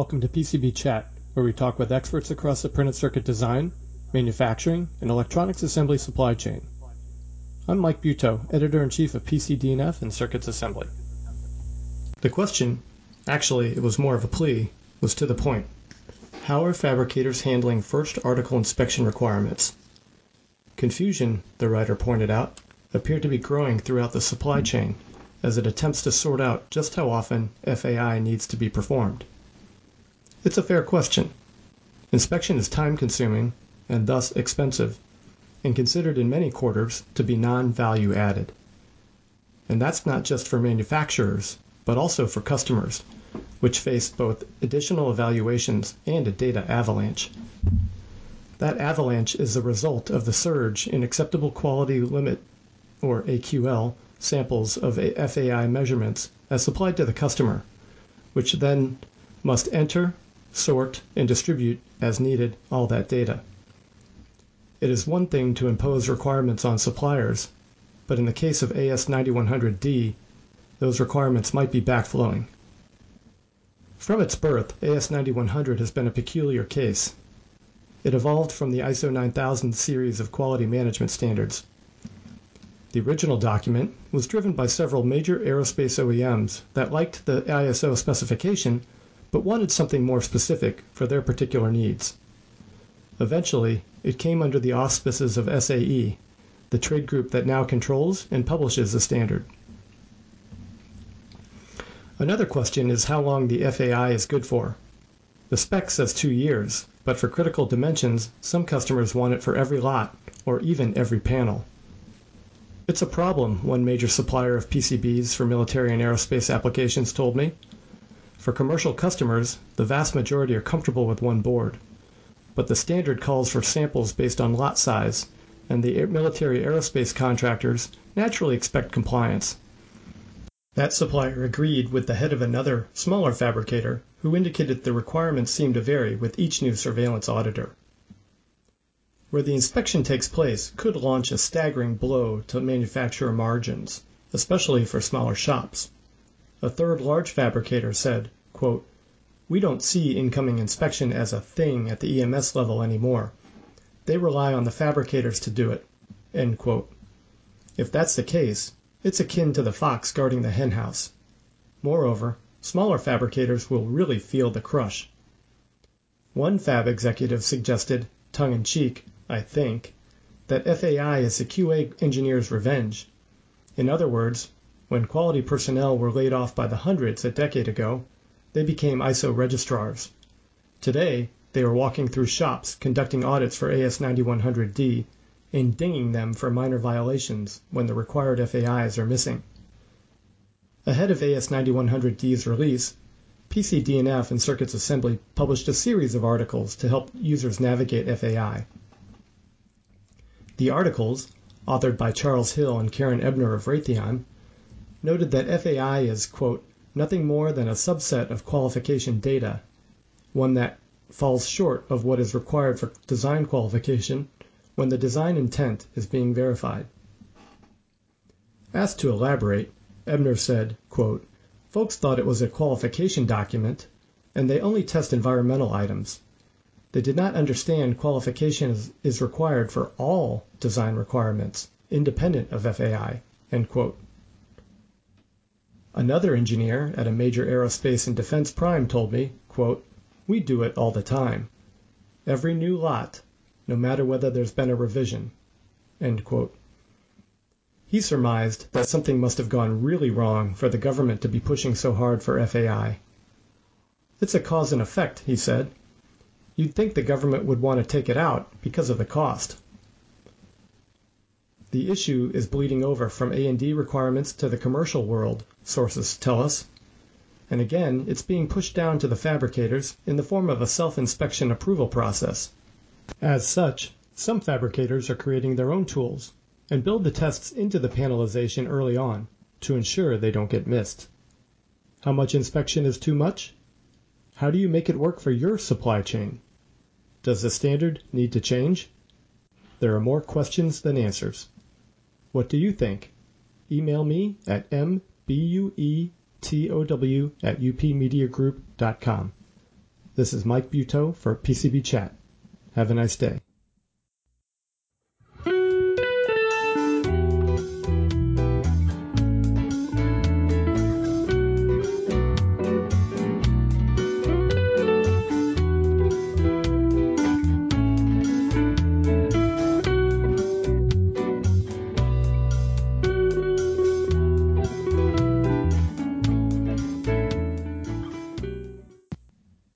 welcome to PCB Chat, where we talk with experts across the printed circuit design, manufacturing, and electronics assembly supply chain. I'm Mike Buteau, Editor-in-Chief of PCDNF and Circuits Assembly. The question, actually it was more of a plea, was to the point. How are fabricators handling first article inspection requirements? Confusion, the writer pointed out, appeared to be growing throughout the supply chain as it attempts to sort out just how often FAI needs to be performed. It's a fair question. Inspection is time-consuming and thus expensive, and considered in many quarters to be non-value added. And that's not just for manufacturers, but also for customers, which face both additional evaluations and a data avalanche. That avalanche is the result of the surge in acceptable quality limit, or AQL, samples of FAI measurements as supplied to the customer, which then must enter, sort, and distribute as needed all that data. It is one thing to impose requirements on suppliers, but in the case of AS9100D, those requirements might be backflowing. From its birth, AS9100 has been a peculiar case. It evolved from the ISO 9000 series of quality management standards. The original document was driven by several major aerospace OEMs that liked the ISO specification but wanted something more specific for their particular needs. Eventually, it came under the auspices of SAE, the trade group that now controls and publishes the standard. Another question is how long the FAI is good for. The spec says 2 years, but for critical dimensions, some customers want it for every lot or even every panel. It's a problem, one major supplier of PCBs for military and aerospace applications told me. For commercial customers, the vast majority are comfortable with one board, but the standard calls for samples based on lot size, and the military aerospace contractors naturally expect compliance. That supplier agreed with the head of another, smaller fabricator, who indicated the requirements seem to vary with each new surveillance auditor. Where the inspection takes place could launch a staggering blow to manufacturer margins, especially for smaller shops. A third large fabricator said, quote, "We don't see incoming inspection as a thing at the EMS level anymore. They rely on the fabricators to do it." End quote. If that's the case, it's akin to the fox guarding the henhouse. Moreover, smaller fabricators will really feel the crush. One fab executive suggested, tongue-in-cheek, I think, that FAI is the QA engineer's revenge. In other words, when quality personnel were laid off by the hundreds a decade ago, they became ISO registrars. Today, they are walking through shops conducting audits for AS9100D and dinging them for minor violations when the required FAIs are missing. Ahead of AS9100D's release, PCDNF and Circuits Assembly published a series of articles to help users navigate FAI. The articles, authored by Charles Hill and Karen Ebner of Raytheon, noted that FAI is, quote, nothing more than a subset of qualification data, one that falls short of what is required for design qualification when the design intent is being verified. Asked to elaborate, Ebner said, quote, folks thought it was a qualification document, and they only test environmental items. They did not understand qualification is required for all design requirements, independent of FAI, end quote. Another engineer at a major aerospace and defense prime told me, quote, we do it all the time. Every new lot, no matter whether there's been a revision, end quote. He surmised that something must have gone really wrong for the government to be pushing so hard for FAI. It's a cause and effect, he said. You'd think the government would want to take it out because of the cost. The issue is bleeding over from A&D requirements to the commercial world, sources tell us. And again, it's being pushed down to the fabricators in the form of a self-inspection approval process. As such, some fabricators are creating their own tools and build the tests into the panelization early on to ensure they don't get missed. How much inspection is too much? How do you make it work for your supply chain? Does the standard need to change? There are more questions than answers. What do you think? Email me at mbuetow@upmediagroup.com. This is Mike Buteau for PCB Chat. Have a nice day.